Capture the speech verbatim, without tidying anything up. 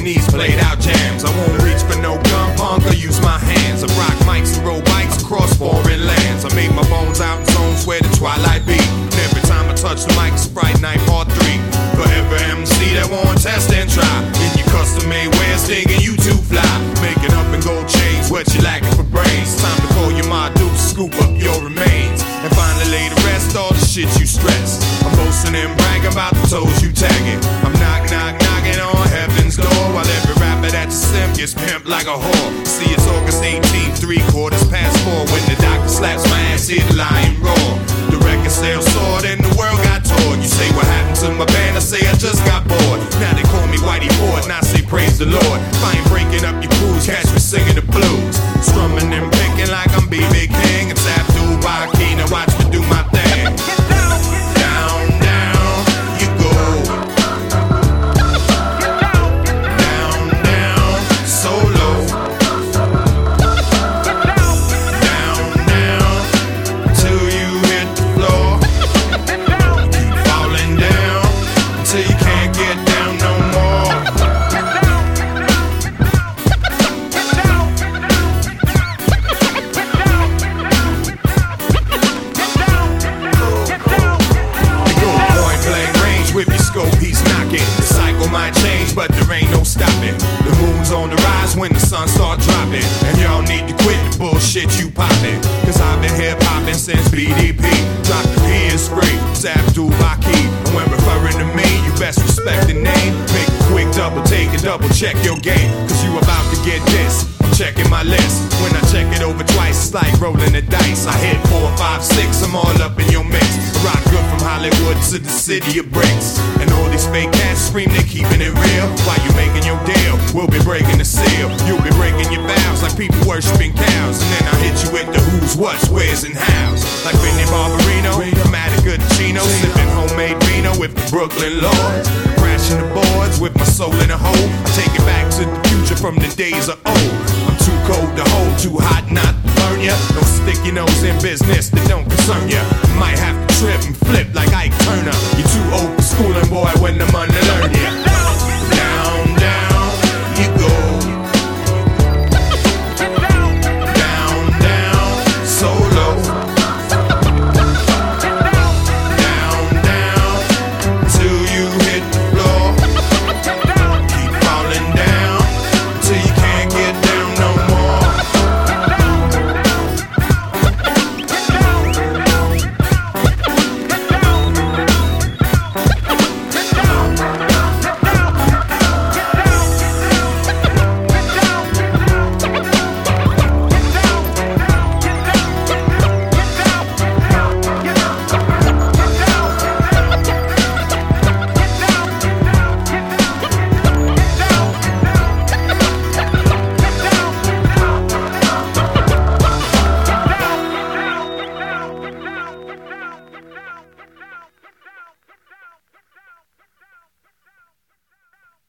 Chinese played out jams. I won't reach for no gun punk or use my hands. I rock mics and roll bikes across foreign lands. I made my bones out in zones where the twilight be. And every time I touch the mic, it's Fright Night Part three. Forever M C that won't test and try. In your custom made wares, thinking you too fly. Making up and gold chains, what you lacking for brains. Time to call your ma Duke, scoop up your remains. And finally lay to rest all the shit you stress. I'm boasting and bragging about the toes you tagging. I'm knock, knock, knocking on heaven's door. While every rapper that you simp gets pimped like a whore. See, it's August eighteenth, three quarters past four. When the doctor slaps my ass, hear the lion roar. The record sales soared and the world got torn. You say what happened to my band, I say I just got bored. Now they call me Whitey Ford and I say praise the Lord. If I ain't breaking up your crews, catch me singing the blues. Strumming and picking like I'm B B King. It's Abdul Baki, now watch me do my thing. Down, down, you go. Down, down, so low. Down, down, till you hit the floor. Keep falling down until you can't get down no more. With your scope, he's knocking. The cycle might change, but there ain't no stopping. The moon's on the rise when the sun start dropping. And y'all need to quit the bullshit you popping. Cause I've been hip-hopping since B D P. Drop the P is free, it's Abdul Baki. And when referring to me, you best respect the name. Make a quick double take and double check your game. Cause you about to get this, I'm checking my list. When I check it over twice, it's like rolling the dice. I hit four, five, six, I'm all up in your mix. I rock good from Hollywood to the city of bricks. And all these fake cats scream they're keeping it real. While you making your deal, we'll be breaking the seal. You'll be breaking your vows like people worshiping cows. And then I hit you with the who's, what's, where's, and how's. Like Vinny Barbarino, Matica Chino, sipping homemade vino with the Brooklyn Lords. Crashing the boards with my soul in a hole. I take it back to the future from the days of old. I'm too cold to hold, too hot not to burn ya. Don't stick your nose in business that don't concern ya. You might have to trip and flip like Ike Turner. You're too old for schooling, boy, when I'm unlearn ya.